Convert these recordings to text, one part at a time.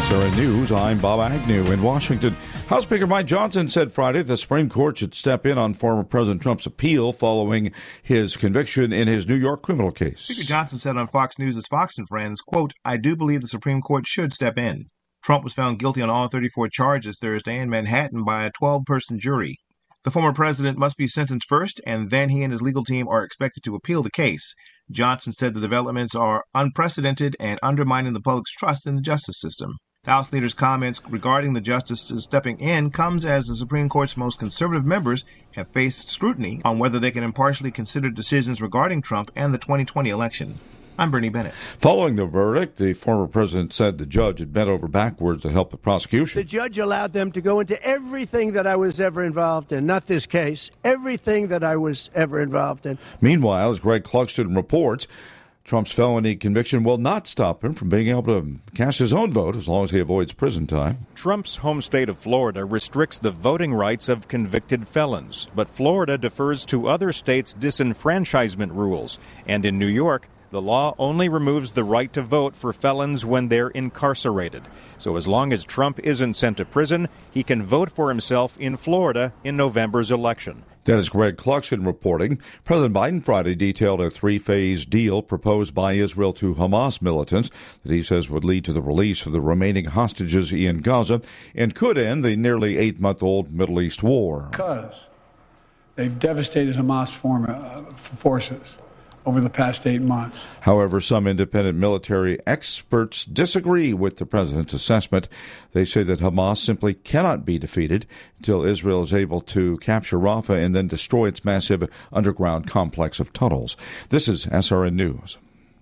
SRN News, I'm Bob Agnew in Washington. House Speaker Mike Johnson said Friday the Supreme Court should step in on former President Trump's appeal following his conviction in his New York criminal case. Speaker Johnson said on Fox News' Fox and Friends, quote, "I do believe the Supreme Court should step in. Trump was found guilty on all 34 charges Thursday in Manhattan by a 12-person jury. The former president must be sentenced first, and then he and his legal team are expected to appeal the case." Johnson said the developments are unprecedented and undermining the public's trust in the justice system. The House leader's comments regarding the justices stepping in comes as the Supreme Court's most conservative members have faced scrutiny on whether they can impartially consider decisions regarding Trump and the 2020 election. I'm Bernie Bennett. Following the verdict, the former president said the judge had bent over backwards to help the prosecution. The judge allowed them to go into everything that I was ever involved in, not this case, everything that I was ever involved in. Meanwhile, as Greg Clugston reports, Trump's felony conviction will not stop him from being able to cast his own vote as long as he avoids prison time. Trump's home state of Florida restricts the voting rights of convicted felons, but Florida defers to other states' disenfranchisement rules. And in New York, the law only removes the right to vote for felons when they're incarcerated. So as long as Trump isn't sent to prison, he can vote for himself in Florida in November's election. That is Greg Clugston reporting. President Biden Friday detailed a three-phase deal proposed by Israel to Hamas militants that he says would lead to the release of the remaining hostages in Gaza and could end the nearly 8-month-old Middle East war. Because they've devastated Hamas forces over the past 8 months. However, some independent military experts disagree with the president's assessment. They say that Hamas simply cannot be defeated until Israel is able to capture Rafah and then destroy its massive underground complex of tunnels. This is SRN News.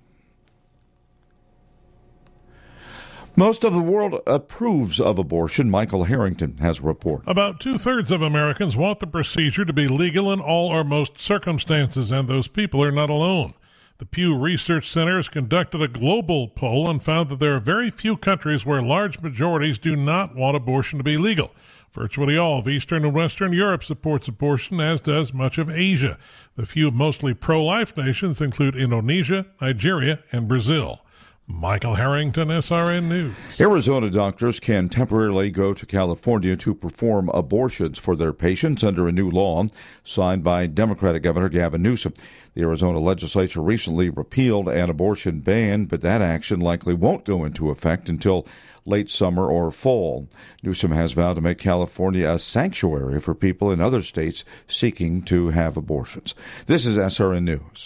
Most of the world approves of abortion. Michael Harrington has a report. About 2/3 of Americans want the procedure to be legal in all or most circumstances, and those people are not alone. The Pew Research Center has conducted a global poll and found that there are very few countries where large majorities do not want abortion to be legal. Virtually all of Eastern and Western Europe supports abortion, as does much of Asia. The few mostly pro-life nations include Indonesia, Nigeria, and Brazil. Michael Harrington, SRN News. Arizona doctors can temporarily go to California to perform abortions for their patients under a new law signed by Democratic Governor Gavin Newsom. The Arizona legislature recently repealed an abortion ban, but that action likely won't go into effect until late summer or fall. Newsom has vowed to make California a sanctuary for people in other states seeking to have abortions. This is SRN News.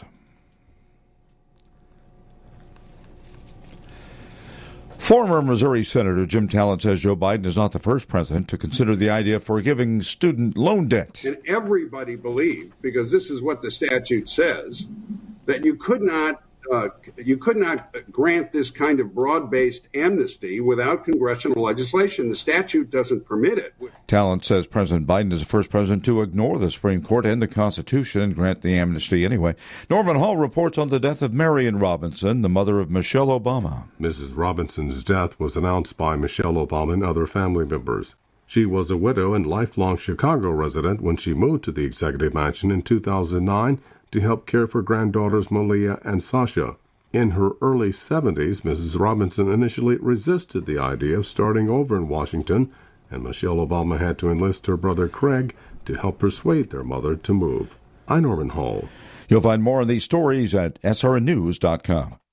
Former Missouri Senator Jim Talent says Joe Biden is not the first president to consider the idea of forgiving student loan debt. And everybody believed, because this is what the statute says, that you could not grant this kind of broad-based amnesty without congressional legislation. The statute doesn't permit it. Talent says President Biden is the first president to ignore the Supreme Court and the Constitution and grant the amnesty anyway. Norman Hall reports on the death of Marion Robinson, the mother of Michelle Obama. Mrs. Robinson's death was announced by Michelle Obama and other family members. She was a widow and lifelong Chicago resident when she moved to the executive mansion in 2009 to help care for granddaughters Malia and Sasha. In her early 70s, Mrs. Robinson initially resisted the idea of starting over in Washington, and Michelle Obama had to enlist her brother Craig to help persuade their mother to move. I'm Norman Hall. You'll find more of these stories at srnnews.com.